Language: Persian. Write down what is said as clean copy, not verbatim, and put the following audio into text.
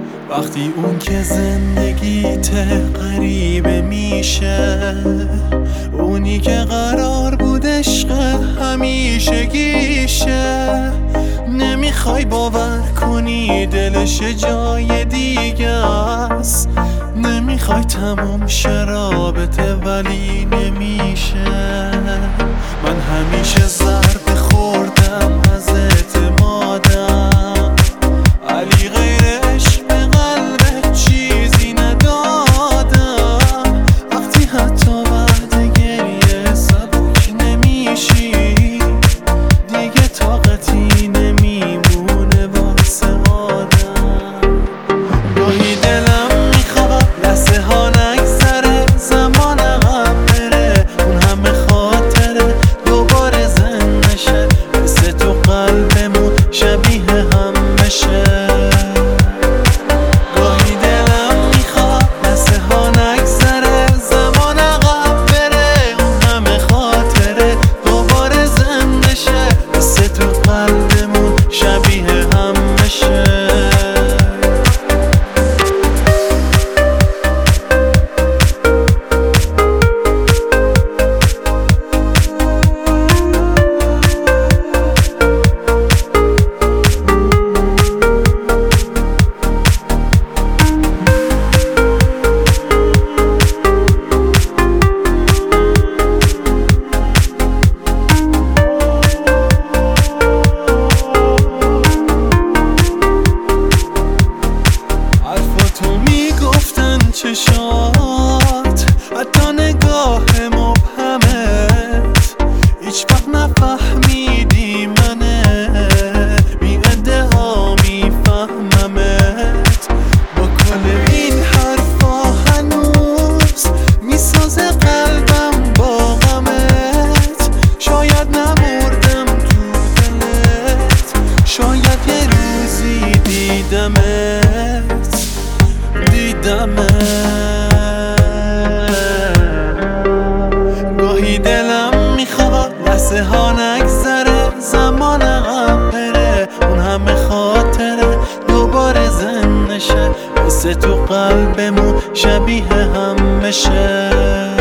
وقتی اون که زندگیت غریبه میشه، اونی که قرار بود عشق همیشگیشه، نمیخوای باور کنی دلش جای دیگه است، نمیخوای تموم شه رابطه ولی نمیشه. من همیشه ضربه خوردم از اعتمادم، علی غیر عشق به قلبت چیزی ندادم. وقتی حتی بعد گریه سبک نمیشی، دیگه طاقتی نمیمونه واسه آدم. گاهی دلم میخواد لحظه ها نگذره، زمان عقب بره، اون همه خاطره دوباره زنده شه، مثل تو قلبمون شبیه هم بشه. گاهی دلم میخواد لحظه ها نگذره، زمان عقب بره، اون همه خاطره دوباره زنده شه، مثل تو قلبمون شبیه هم بشه. حرفاتو میگفتن چشات، حتی نگاه مبهمت، هیچ وقت نفهمیدی منه، بی ادعا میفهممت. با کل این حرفا هنوز میسازه قلبم با غمت، شاید نمردم تو دلت، شاید یه روزی دیدمت. گاهی دلم میخواد لحظه ها نگذره، زمان عقب بره، اون همه خاطره دوباره زنده شه، مثل تو قلبمون شبیه هم بشه.